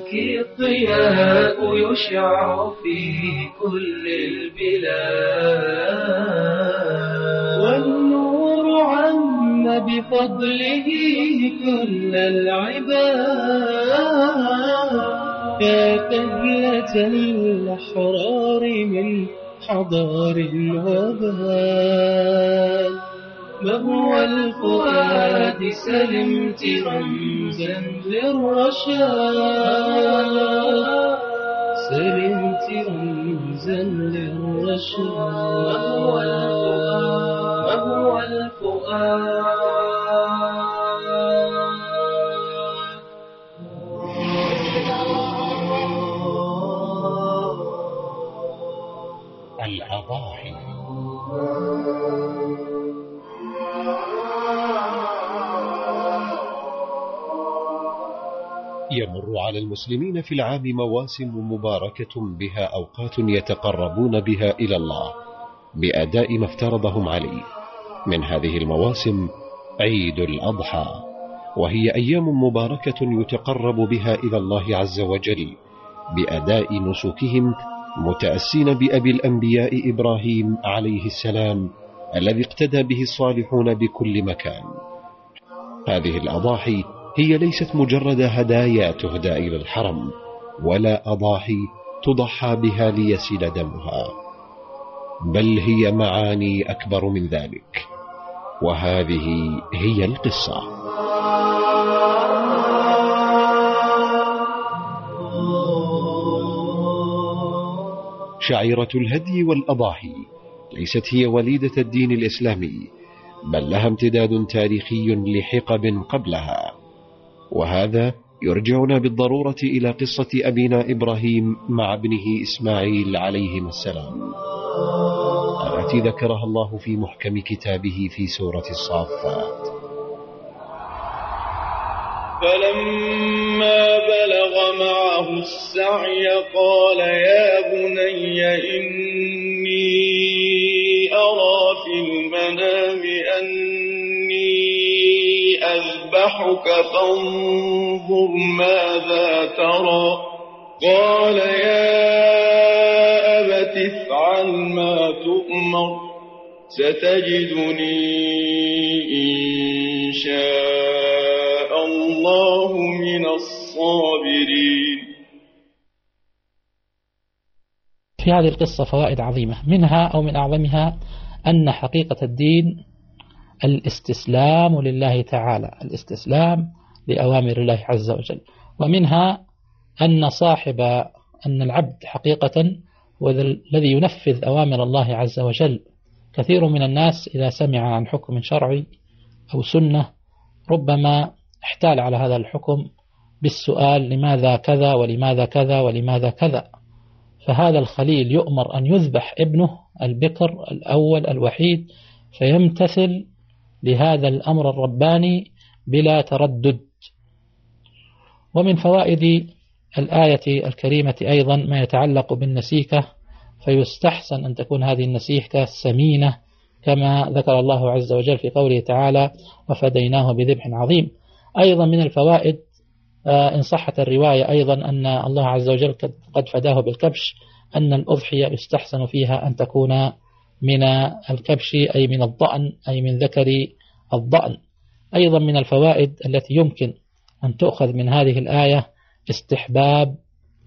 الضياء يشع في كل البلاد، والنور عم بفضله كل العباد. يا قبلة الأحرار من حضار وباد، مهو الفؤاد سلمت رمزا للرشاد، سلمت رمزا للرشاد. مهو الفؤاد. الأضاحي. يمر على المسلمين في العام مواسم مباركة بها أوقات يتقربون بها إلى الله بأداء ما افترضهم عليه. من هذه المواسم عيد الأضحى، وهي أيام مباركة يتقرب بها إلى الله عز وجل بأداء نسكهم، متأسين بأبي الأنبياء إبراهيم عليه السلام الذي اقتدى به الصالحون بكل مكان. هذه الأضاحي هي ليست مجرد هدايا تهدى إلى الحرم، ولا أضاحي تضحى بها ليسيل دمها، بل هي معاني أكبر من ذلك، وهذه هي القصة. شعيرة الهدي والأضاحي ليست هي وليدة الدين الإسلامي، بل لها امتداد تاريخي لحقب قبلها، وهذا يرجعنا بالضرورة إلى قصة أبينا إبراهيم مع ابنه إسماعيل عليهما السلام، التي ذكرها الله في محكم كتابه في سورة الصافات. فلما بلغ معه السعي قال يا بني إني أرى في المنام أني أذبحك فانظر ماذا ترى. قال يا أبت افعل ما تؤمر، ستجدني إن شاء الله من الصابرين. في هذه القصة فوائد عظيمة، منها أو من أعظمها أن حقيقة الدين الاستسلام لله تعالى، الاستسلام لأوامر الله عز وجل. ومنها أن العبد حقيقة هو الذي ينفذ أوامر الله عز وجل. كثير من الناس إذا سمع عن حكم شرعي أو سنة ربما احتال على هذا الحكم بالسؤال لماذا كذا ولماذا كذا ولماذا كذا. فهذا الخليل يؤمر أن يذبح ابنه البكر الأول الوحيد، فيمتثل لهذا الأمر الرباني بلا تردد. ومن فوائد الآية الكريمة أيضا ما يتعلق بالنسيكة، فيستحسن أن تكون هذه النسيكة سمينة كما ذكر الله عز وجل في قوله تعالى وفديناه بذبح عظيم. أيضا من الفوائد إن صحت الرواية أيضا أن الله عز وجل قد فداه بالكبش، أن الأضحية يستحسن فيها أن تكون من الكبش أي من الضأن أي من ذكر الضأن. أيضا من الفوائد التي يمكن أن تؤخذ من هذه الآية استحباب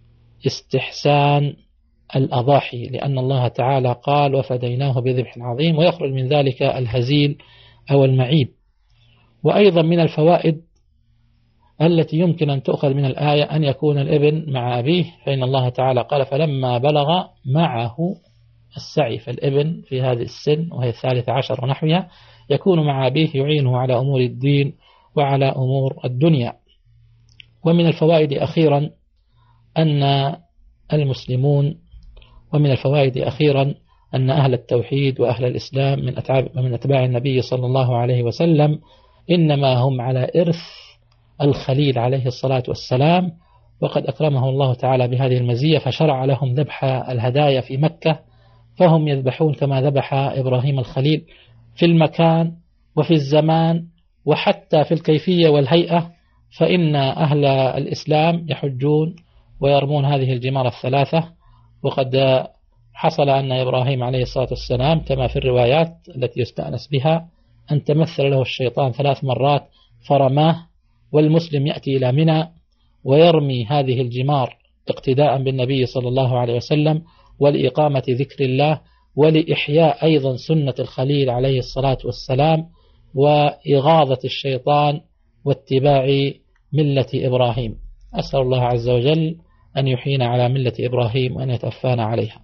استحسان الأضاحي، لأن الله تعالى قال وفديناه بذبح عظيم، ويخرج من ذلك الهزيل أو المعيب. وأيضا من الفوائد التي يمكن أن تؤخذ من الآية أن يكون الابن مع أبيه، فإن الله تعالى قال فلما بلغ معه السعي، فالابن في هذه السن وهي 13 ونحوها يكون مع أبيه يعينه على أمور الدين وعلى أمور الدنيا. ومن الفوائد أخيرا أن المسلمون ومن الفوائد أخيرا أن أهل التوحيد وأهل الإسلام من أتباع النبي صلى الله عليه وسلم إنما هم على إرث الخليل عليه الصلاة والسلام، وقد أكرمه الله تعالى بهذه المزية فشرع لهم ذبح الهدايا في مكة، فهم يذبحون كما ذبح إبراهيم الخليل في المكان وفي الزمان وحتى في الكيفية والهيئة. فإن أهل الإسلام يحجون ويرمون هذه الجمار الثلاثة. وقد حصل أن إبراهيم عليه الصلاة والسلام كما في الروايات التي يستأنس بها أن تمثل له الشيطان 3 مرات فرماه، والمسلم يأتي إلى منى ويرمي هذه الجمار اقتداء بالنبي صلى الله عليه وسلم، ولإقامة ذكر الله، ولإحياء أيضا سنة الخليل عليه الصلاة والسلام، وإغاظة الشيطان، واتباع ملة إبراهيم. أسأل الله عز وجل أن يحيينا على ملة إبراهيم وأن يتوفانا عليها.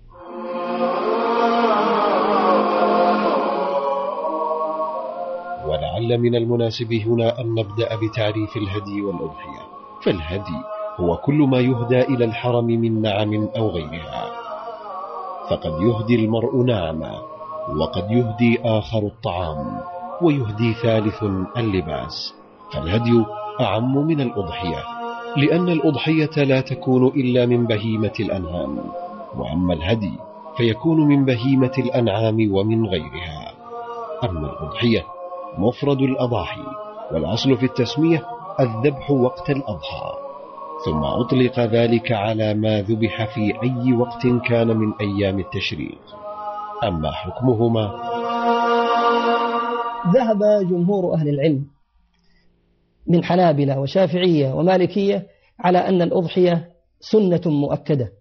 ولعل من المناسب هنا أن نبدأ بتعريف الهدي والأضحية. فالهدي هو كل ما يهدى إلى الحرم من نعم أو غيرها، فقد يهدي المرء نعما، وقد يهدي آخر الطعام، ويهدي ثالث اللباس. فالهدي أعم من الأضحية، لأن الأضحية لا تكون إلا من بهيمة الأنعام، وأما الهدي فيكون من بهيمة الأنعام ومن غيرها. أما الأضحية مفرد الأضاحي، والأصل في التسمية الذبح وقت الأضحى، ثم أطلق ذلك على ما ذبح في أي وقت كان من أيام التشريق. أما حكمهما، ذهب جمهور أهل العلم من حنابلة وشافعية ومالكية على أن الأضحية سنة مؤكدة،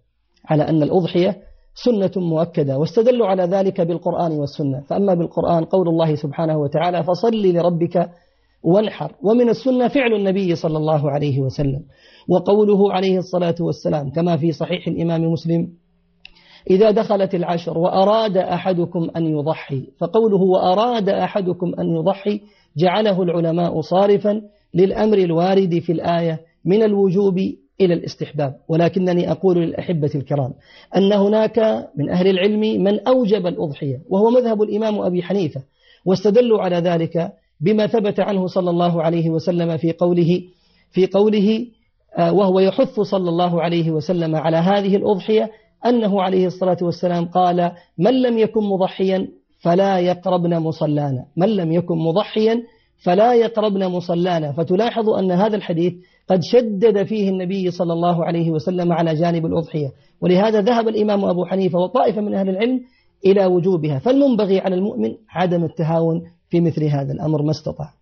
واستدلوا على ذلك بالقرآن والسنة. فأما بالقرآن قول الله سبحانه وتعالى: فصل لربك وانحر، ومن السنة فعل النبي صلى الله عليه وسلم، وقوله عليه الصلاة والسلام كما في صحيح الإمام مسلم: إذا دخلت العشر وأراد أحدكم أن يضحي، فقوله وأراد أحدكم أن يضحي جعله العلماء صارفا للأمر الوارد في الآية من الوجوب إلى الاستحباب. ولكنني أقول للأحبة الكرام أن هناك من أهل العلم من أوجب الأضحية، وهو مذهب الإمام أبي حنيفة، واستدلوا على ذلك بما ثبت عنه صلى الله عليه وسلم في قوله وهو يحث صلى الله عليه وسلم على هذه الأضحية، أنه عليه الصلاة والسلام قال: من لم يكن مضحيا فلا يقربن مصلانا. فتلاحظ أن هذا الحديث قد شدد فيه النبي صلى الله عليه وسلم على جانب الأضحية، ولهذا ذهب الإمام أبو حنيفة وطائفة من أهل العلم إلى وجوبها. فالمنبغي على المؤمن عدم التهاون في مثل هذا الأمر ما استطاع.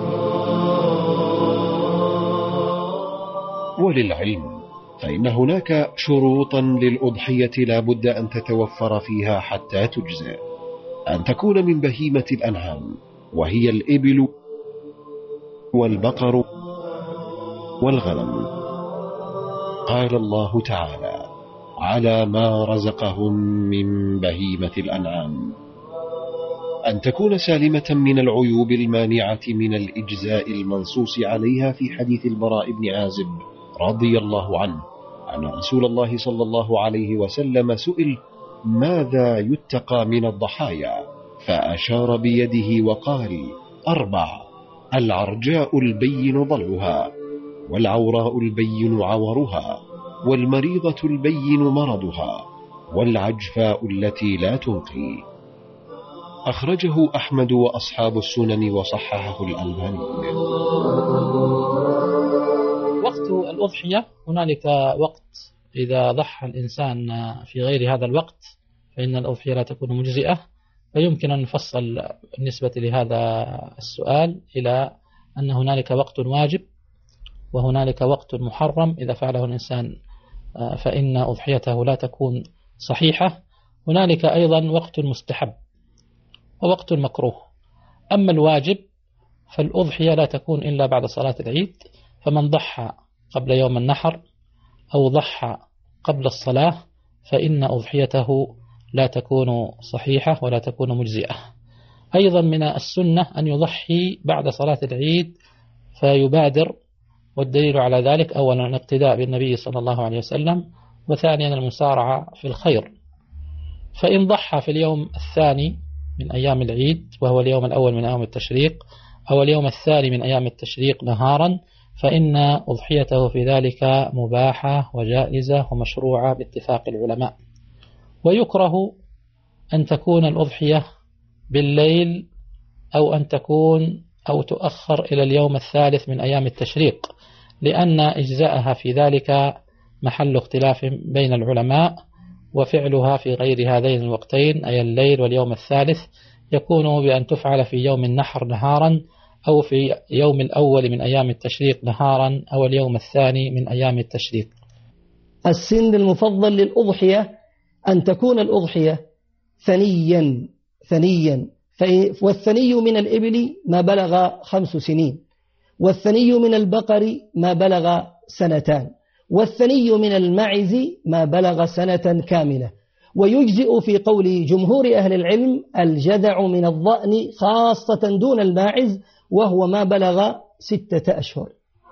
وللعلم فإن هناك شروطا للأضحية لا بد أن تتوفر فيها حتى تجزئ: أن تكون من بهيمة الأنعام، وهي الإبل والبقر والغنم. قال الله تعالى: على ما رزقهم من بهيمة الأنعام. أن تكون سالمة من العيوب المانعة من الإجزاء المنصوص عليها في حديث البراء بن عازب رضي الله عنه أن رسول الله صلى الله عليه وسلم سئل: ماذا يتقى من الضحايا؟ فأشار بيده وقال: 4: العرجاء البين ضلعها، والعوراء البين عورها، والمريضة البين مرضها، والعجفاء التي لا تنقي. أخرجه أحمد وأصحاب السنن وصححه الألباني. وقت الأضحية هنالك وقت إذا ضحى الإنسان في غير هذا الوقت فإن الأضحية لا تكون مجزئة. فيمكن أن نفصل بالنسبة لهذا السؤال إلى أن هنالك وقت واجب، وهنالك وقت محرم إذا فعله الإنسان فإن أضحيته لا تكون صحيحة. هنالك أيضا وقت مستحب ووقت مكروه. أما الواجب فالأضحية لا تكون إلا بعد صلاة العيد، فمن ضحى قبل يوم النحر أو ضحى قبل الصلاة فإن أضحيته لا تكون صحيحة ولا تكون مجزئة. أيضا من السنة أن يضحي بعد صلاة العيد فيبادر، والدليل على ذلك أولا الاقتداء بالنبي صلى الله عليه وسلم، وثانيا المسارعة في الخير. فإن ضحى في اليوم الثاني من أيام العيد وهو اليوم الأول من أيام التشريق أو اليوم الثاني من أيام التشريق نهارا فإن أضحيته في ذلك مباحة وجائزة ومشروعة باتفاق العلماء. ويكره أن تكون الأضحية بالليل أو تؤخر إلى اليوم الثالث من أيام التشريق، لأن إجزاءها في ذلك محل اختلاف بين العلماء، وفعلها في غير هذين الوقتين أي الليل واليوم الثالث يكون بأن تفعل في يوم النحر نهارا، أو في يوم الأول من أيام التشريق نهارا، أو اليوم الثاني من أيام التشريق. السن المفضل للأضحية أن تكون الأضحية ثنيا، والثني من الإبل ما بلغ 5 سنين، والثني من البقر ما بلغ 2 سنين، والثني من المعز ما بلغ 1 سنة كاملة. ويجزئ في قول جمهور أهل العلم الجذع من الضأن خاصة دون الماعز، وهو ما بلغ 6 أشهر.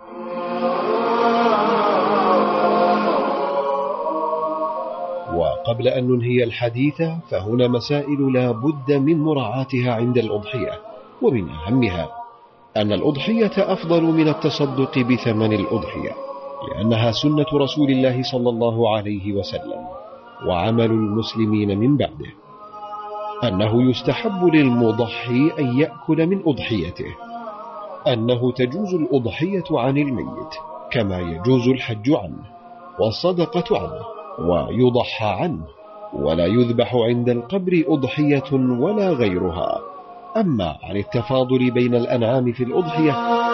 وقبل أن ننهي الحديث فهنا مسائل لا بد من مراعاتها عند الأضحية، ومن أهمها أن الأضحية أفضل من التصدق بثمن الأضحية، لأنها سنة رسول الله صلى الله عليه وسلم وعمل المسلمين من بعده. أنه يستحب للمضحي أن يأكل من أضحيته، أنه تجوز الأضحية عن الميت كما يجوز الحج عنه والصدقة عنه ويضحى عنه، ولا يذبح عند القبر أضحية ولا غيرها. أما عن التفاضل بين الأنعام في الأضحية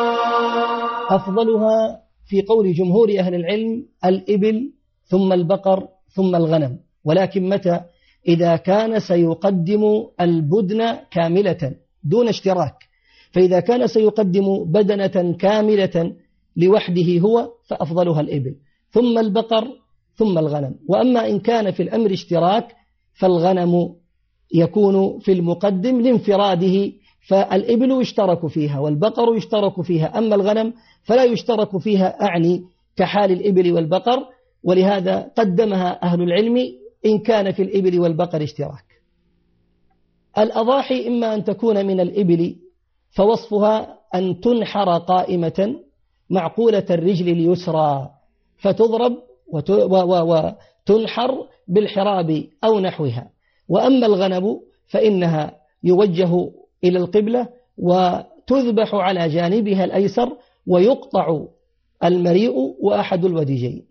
أفضلها في قول جمهور أهل العلم الإبل ثم البقر ثم الغنم، ولكن متى؟ إذا كان سيقدم البدن كاملة دون اشتراك، فإذا كان سيقدم بدنة كاملة لوحده هو فأفضلها الإبل ثم البقر ثم الغنم. وأما إن كان في الأمر اشتراك فالغنم يكون في المقدم لانفراده، فالإبل يشترك فيها والبقر يشترك فيها، أما الغنم فلا يشترك فيها، أعني كحال الإبل والبقر، ولهذا قدمها أهل العلم إن كان في الإبل والبقر اشتراك. الأضاحي إما أن تكون من الإبل فوصفها أن تنحر قائمة معقولة الرجل اليسرى فتضرب وتنحر بالحراب أو نحوها. وأما الغنم فإنها يوجه إلى القبلة وتذبح على جانبها الأيسر ويقطع المريء وأحد الوديجين.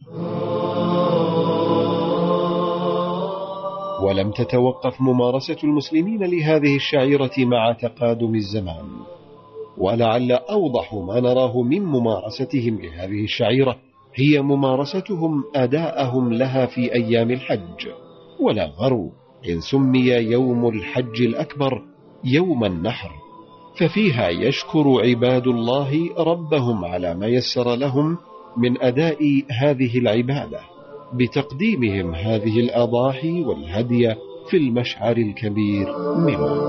ولم تتوقف ممارسة المسلمين لهذه الشعيرة مع تقادم الزمان، ولعل أوضح ما نراه من ممارستهم لهذه الشعيرة هي ممارستهم أداءهم لها في أيام الحج. ولا غرو إن سمي يوم الحج الأكبر يوم النحر، ففيها يشكر عباد الله ربهم على ما يسر لهم من أداء هذه العبادة بتقديمهم هذه الأضاحي والهدي في المشعر الكبير منه.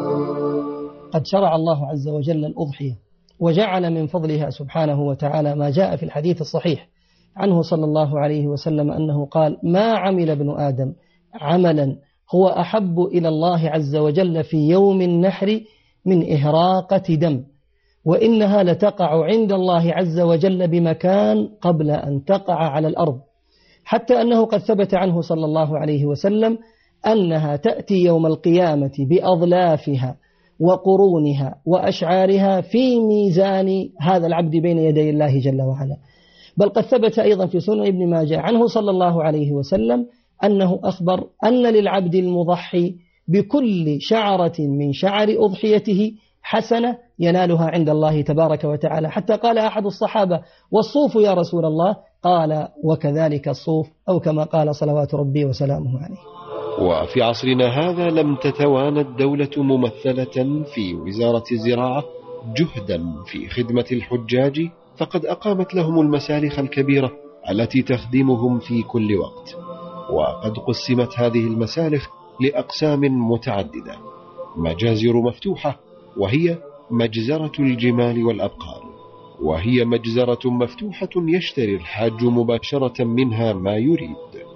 قد شرع الله عز وجل الأضحية وجعل من فضلها سبحانه وتعالى ما جاء في الحديث الصحيح عنه صلى الله عليه وسلم أنه قال: ما عمل ابن آدم عملا هو أحب إلى الله عز وجل في يوم النحر من إهراقة دم، وإنها لتقع عند الله عز وجل بمكان قبل أن تقع على الأرض، حتى أنه قد ثبت عنه صلى الله عليه وسلم أنها تأتي يوم القيامة بأظلافها وقرونها وأشعارها في ميزان هذا العبد بين يدي الله جل وعلا. بل قد ثبت أيضا في سنن ابن ماجه عنه صلى الله عليه وسلم أنه أخبر أن للعبد المضحي بكل شعرة من شعر أضحيته حسنة ينالها عند الله تبارك وتعالى، حتى قال أحد الصحابة: والصوف يا رسول الله؟ قال: وكذلك الصوف، أو كما قال صلوات ربي وسلامه عليه. وفي عصرنا هذا لم تتوانى الدولة ممثلة في وزارة الزراعة جهدا في خدمة الحجاج، فقد أقامت لهم المسالخ الكبيرة التي تخدمهم في كل وقت. وقد قسمت هذه المسالخ لأقسام متعددة: مجازر مفتوحة، وهي مجزرة الجمال والأبقار، وهي مجزرة مفتوحة يشتري الحاج مباشرة منها ما يريد.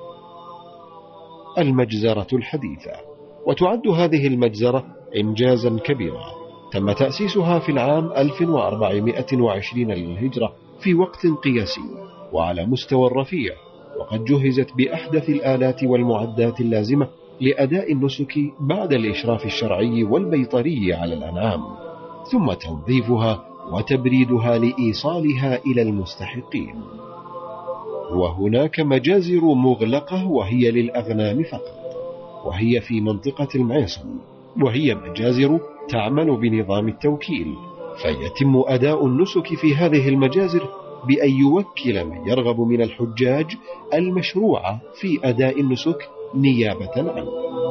المجزرة الحديثة، وتعد هذه المجزرة إنجازا كبيرا تم تأسيسها في العام 1420 للهجرة في وقت قياسي وعلى مستوى رفيع، وقد جهزت بأحدث الآلات والمعدات اللازمة لأداء النسك بعد الإشراف الشرعي والبيطري على الأنعام، ثم تنظيفها وتبريدها لإيصالها إلى المستحقين. وهناك مجازر مغلقة وهي للأغنام فقط، وهي في منطقة المعيصم، وهي مجازر تعمل بنظام التوكيل، فيتم أداء النسك في هذه المجازر بأن يوكل من يرغب من الحجاج المشروع في أداء النسك نيابة عنه.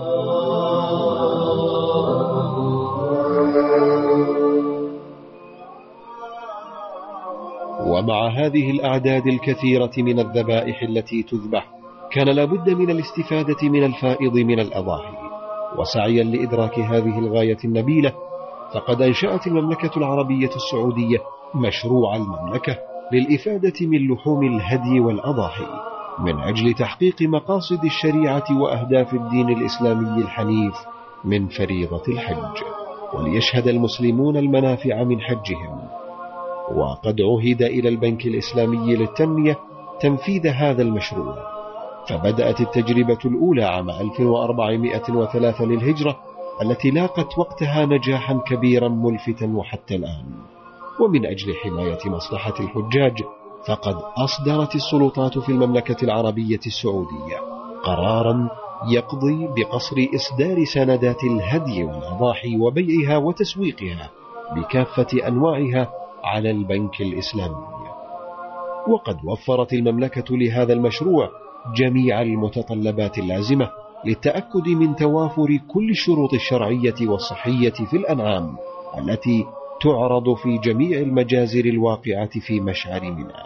ومع هذه الأعداد الكثيرة من الذبائح التي تذبح، كان لابد من الاستفادة من الفائض من الأضاحي. وسعيا لإدراك هذه الغاية النبيلة، فقد أنشأت المملكة العربية السعودية مشروع المملكة للإفادة من لحوم الهدي والأضاحي، من أجل تحقيق مقاصد الشريعة وأهداف الدين الإسلامي الحنيف من فريضة الحج، وليشهد المسلمون المنافع من حجهم. وقد عهد إلى البنك الإسلامي للتنمية تنفيذ هذا المشروع، فبدأت التجربة الأولى عام 1403 للهجرة، التي لاقت وقتها نجاحا كبيرا ملفتا وحتى الآن. ومن أجل حماية مصلحة الحجاج، فقد أصدرت السلطات في المملكة العربية السعودية قرارا يقضي بقصر إصدار سندات الهدي والأضاحي وبيعها وتسويقها بكافة أنواعها على البنك الإسلامي. وقد وفرت المملكة لهذا المشروع جميع المتطلبات اللازمة للتأكد من توافر كل الشروط الشرعية والصحية في الأنعام التي تعرض في جميع المجازر الواقعة في مشعر منى.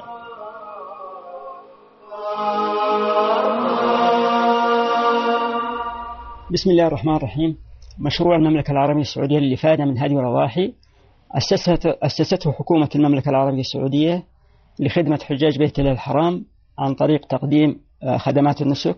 بسم الله الرحمن الرحيم. مشروع المملكة العربية السعودية للإفادة من هدي والأضاحي أسسته حكومة المملكة العربية السعودية لخدمة حجاج بيت الله الحرام عن طريق تقديم خدمات النسك،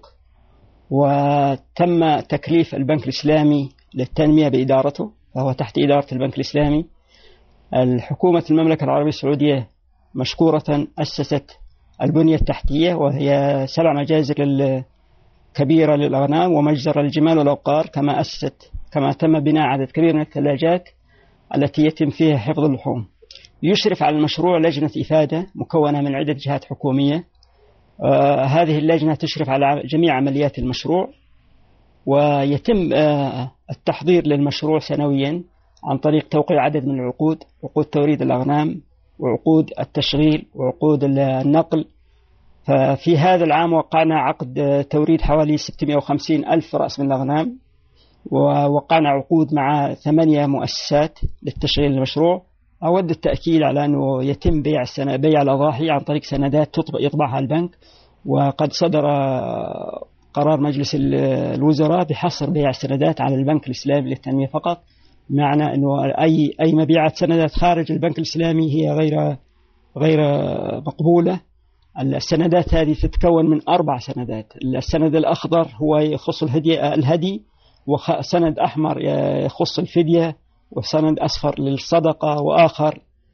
وتم تكليف البنك الإسلامي للتنمية بإدارته، وهو تحت إدارة البنك الإسلامي. الحكومة المملكة العربية السعودية مشكورة أسست البنية التحتية، وهي 7 مجازر كبيرة للأغنام ومجزرة للجمال والأوقار، كما تم بناء عدد كبير من الثلاجات التي يتم فيها حفظ اللحوم. يشرف على المشروع لجنة إفادة مكونة من عدة جهات حكومية. هذه اللجنة تشرف على جميع عمليات المشروع، ويتم التحضير للمشروع سنويا عن طريق توقيع عدد من العقود، عقود توريد الأغنام وعقود التشغيل وعقود النقل. ففي هذا العام وقعنا عقد توريد حوالي 650 ألف رأس من الأغنام، ووقعنا عقود مع 8 مؤسسات للتشغيل المشروع. أود التأكيد على أنه يتم بيع الأضاحي عن طريق سندات يطبعها البنك، وقد صدر قرار مجلس الوزراء بحصر بيع السندات على البنك الإسلامي للتنمية فقط، معنى أنه أي مبيعات سندات خارج البنك الإسلامي هي غير مقبولة. السندات هذه تتكون من 4 سندات. السند الأخضر هو يخص الهدي، وسند أحمر يخص الفدية، وسند أصفر للصدقة، وآخر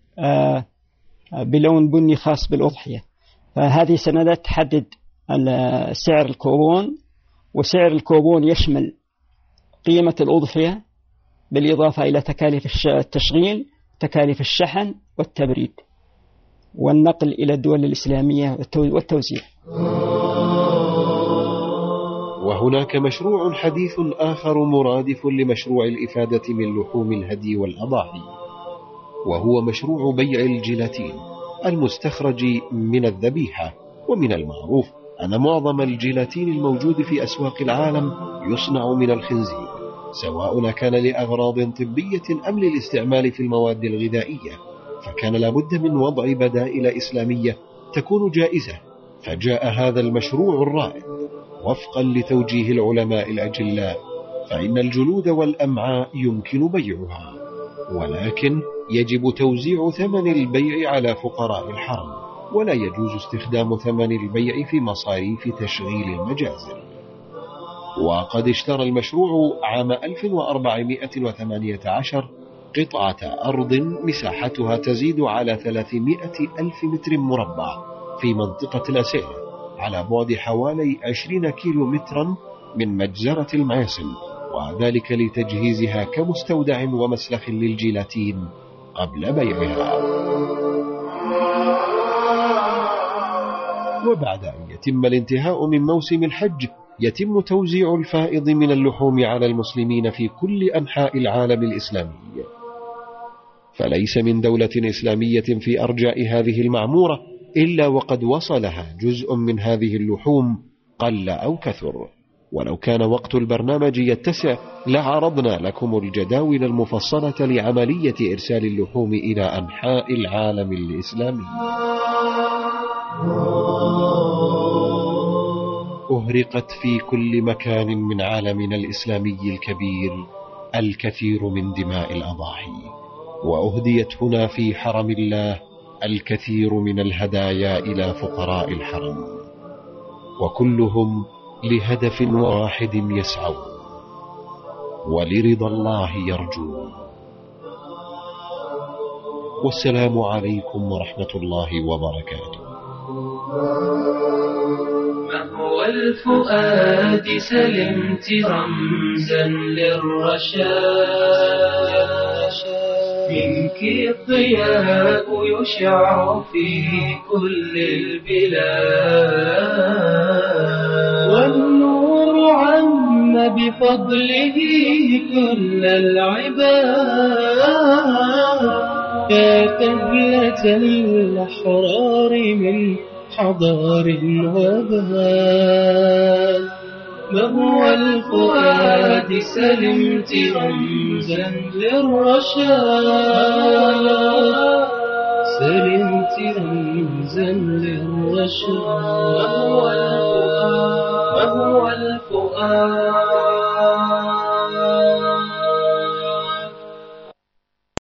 بلون بني خاص بالأضحية. فهذه سندات تحدد سعر الكوبون، وسعر الكوبون يشمل قيمة الأضحية بالإضافة إلى تكاليف التشغيل، تكاليف الشحن والتبريد والنقل إلى الدول الإسلامية والتوزيع. وهناك مشروع حديث آخر مرادف لمشروع الإفادة من لحوم الهدي والأضاحي، وهو مشروع بيع الجيلاتين المستخرج من الذبيحة. ومن المعروف أن معظم الجيلاتين الموجود في أسواق العالم يصنع من الخنزير، سواء كان لأغراض طبية أم للاستعمال في المواد الغذائية، فكان لابد من وضع بدائل إسلامية تكون جائزة. فجاء هذا المشروع الرائد وفقا لتوجيه العلماء الأجلاء، فإن الجلود والأمعاء يمكن بيعها، ولكن يجب توزيع ثمن البيع على فقراء الحرم، ولا يجوز استخدام ثمن البيع في مصاريف تشغيل المجازر. وقد اشترى المشروع عام 1418 قطعة أرض مساحتها تزيد على 300 ألف متر مربع في منطقة الأسئلة، على بعد حوالي 20 كيلو مترا من مجزرة المعيصم، وذلك لتجهيزها كمستودع ومسلخ للجيلاتين قبل بيعها. وبعد أن يتم الانتهاء من موسم الحج يتم توزيع الفائض من اللحوم على المسلمين في كل أنحاء العالم الإسلامي. فليس من دولة إسلامية في أرجاء هذه المعمورة إلا وقد وصلها جزء من هذه اللحوم قل أو كثر. ولو كان وقت البرنامج يتسع لعرضنا لكم الجداول المفصلة لعملية إرسال اللحوم إلى أنحاء العالم الإسلامي. أهرقت في كل مكان من عالمنا الإسلامي الكبير الكثير من دماء الأضاحي، وأهديت هنا في حرم الله الكثير من الهدايا إلى فقراء الحرم، وكلهم لهدف واحد يسعون ولرضا الله يرجون. والسلام عليكم ورحمة الله وبركاته. مهو الفؤاد سلمت رمزا للرشاد، منك الضياء يشع في كل البلاد، والنور عم بفضله كل العباد. يا قبلة الأحرار من حضار وبهاء، مهو الفؤاد سلمت رمزا للرشاد، سلمت رمزا للرشاد. مهو الفؤاد